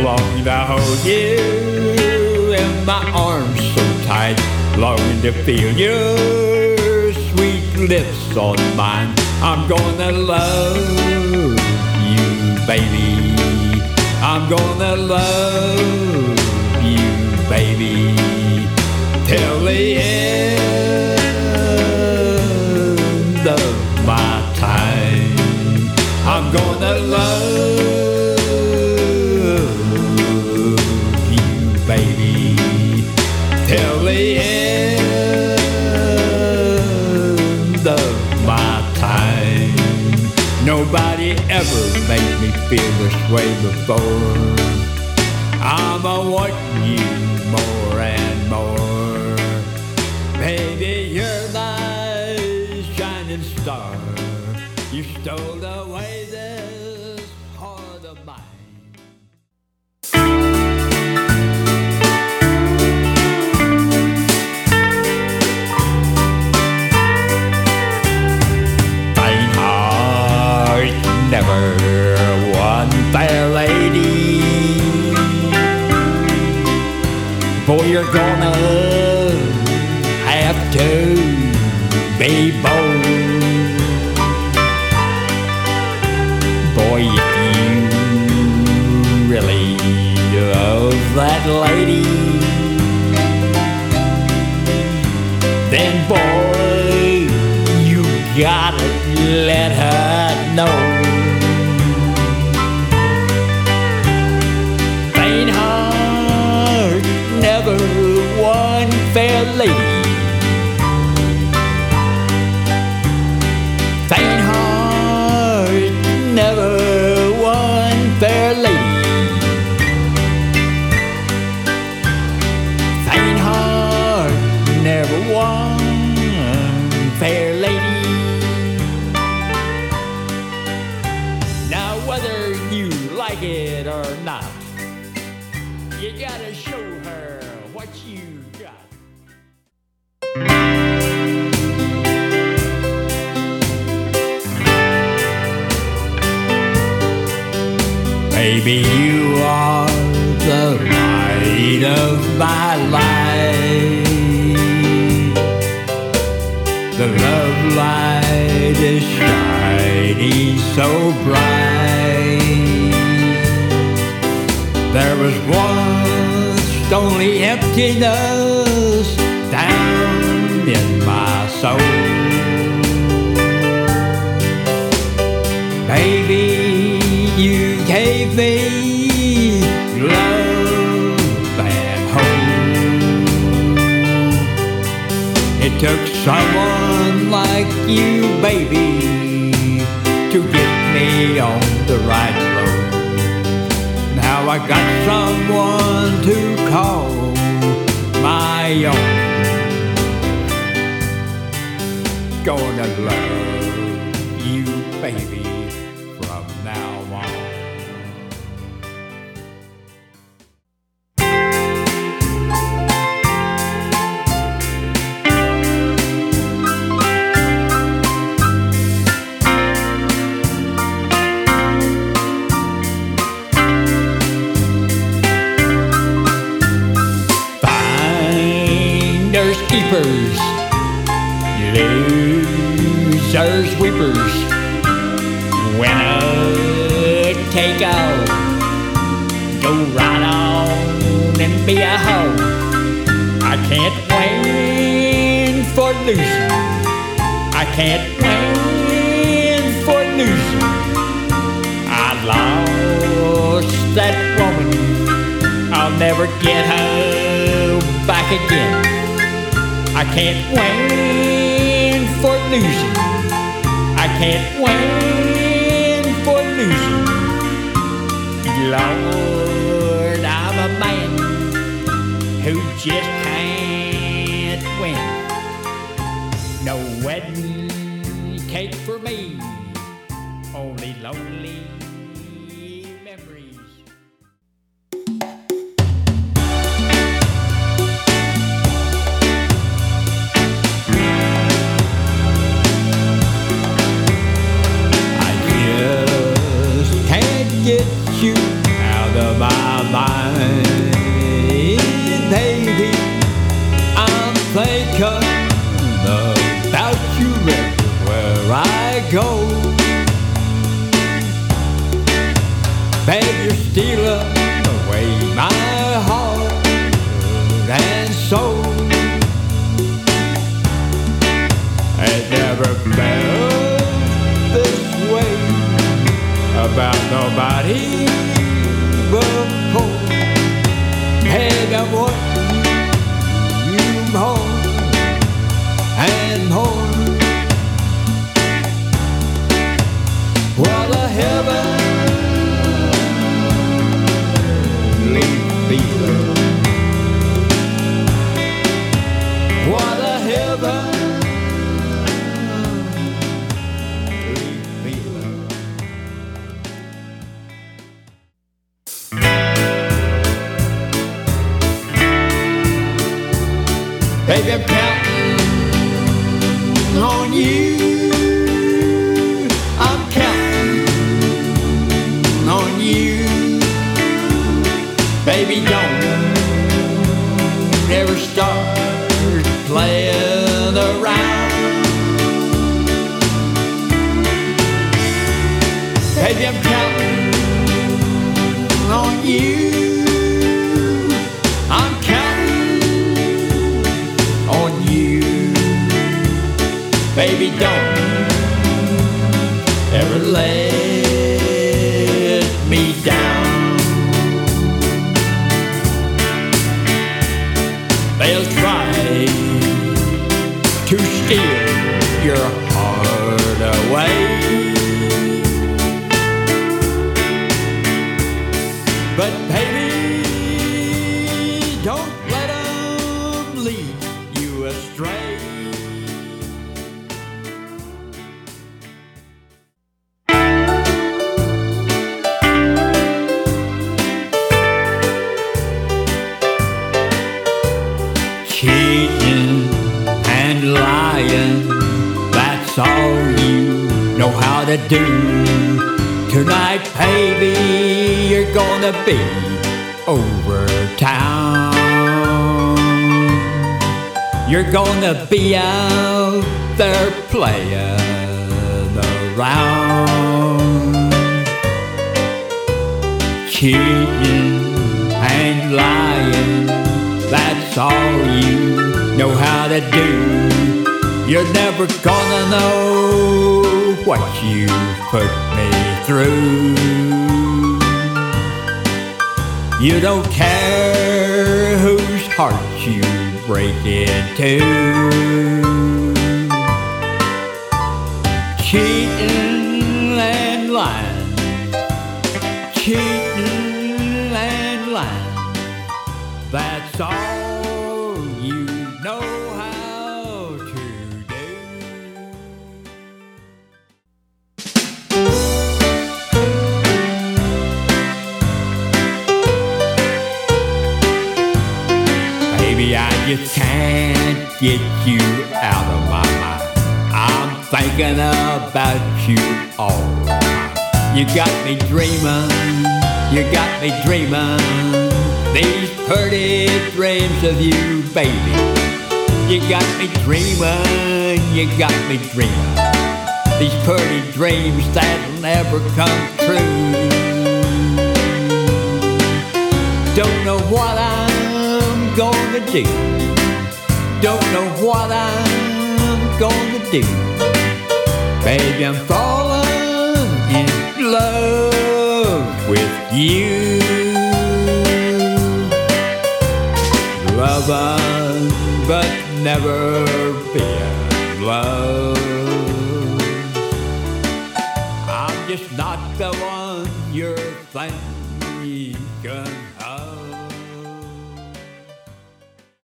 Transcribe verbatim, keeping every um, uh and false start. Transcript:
Longing to hold you in my arms so tight, longing to feel your sweet lips on mine. I'm gonna love you, baby. I'm gonna love you, baby, till the end of my time. I'm gonna love you, baby, till the end of my time. Nobody ever made me feel this way before. I'ma want you more and more. Baby, you're my shining star. You stole away this heart of mine. Never one fair lady, boy, you're gonna have to be bold. Boy, if you really love that lady, then boy, you gotta let her know. Never one fair lady, faint heart, never one fair lady, faint heart, never one fair lady. Now whether you like it or not, you gotta show her what you got. Baby, you are the light of my life. The love light is shining so bright. There was once only emptiness down in my soul. Baby, you gave me love and hope. It took someone like you, baby, to get me on the right road. Now I got someone to call my own. Gonna love you, baby, from now on. Keepers, losers, weepers, winner take all. Go right on and be a hoe. I can't win for losing. I can't win for losing. I lost that woman. I'll never get her back again. I can't win for losing. I can't win for losing. Lord, I'm a man who just can't win. No wedding cake for me, only lonely memories. Get you out of my mind. my heart and soul. I've never felt this way about nobody before. And I want you more and more. What a heavenly feeling. What a heavenly feeling. Baby, I'm counting on you. I'm counting on you. Baby, don't ever start playing around. Baby, I'm counting on you. I'm counting on you. Baby, don't ever let me down. They'll try to steal your heart away, but baby, don't let them lead you astray. Cheating and lying, that's all you know how to do. Tonight, baby, you're gonna be over town. You're gonna be out there playing around. Cheating and lying, that's all you know how to do. You're never gonna know what you put me through. You don't care whose heart you break into. Cheating and lying, cheating and lying, that's all you know how to do. Baby, I just can't get you out of my mind. I'm thinking about you all the time. You got me dreaming, you got me dreaming these pretty dreams of you, baby. You got me dreaming, you got me dreaming these pretty dreams that'll never come true. Don't know what I'm gonna do. Don't know what I'm gonna do. Baby, I'm falling in love with you. Loving, but never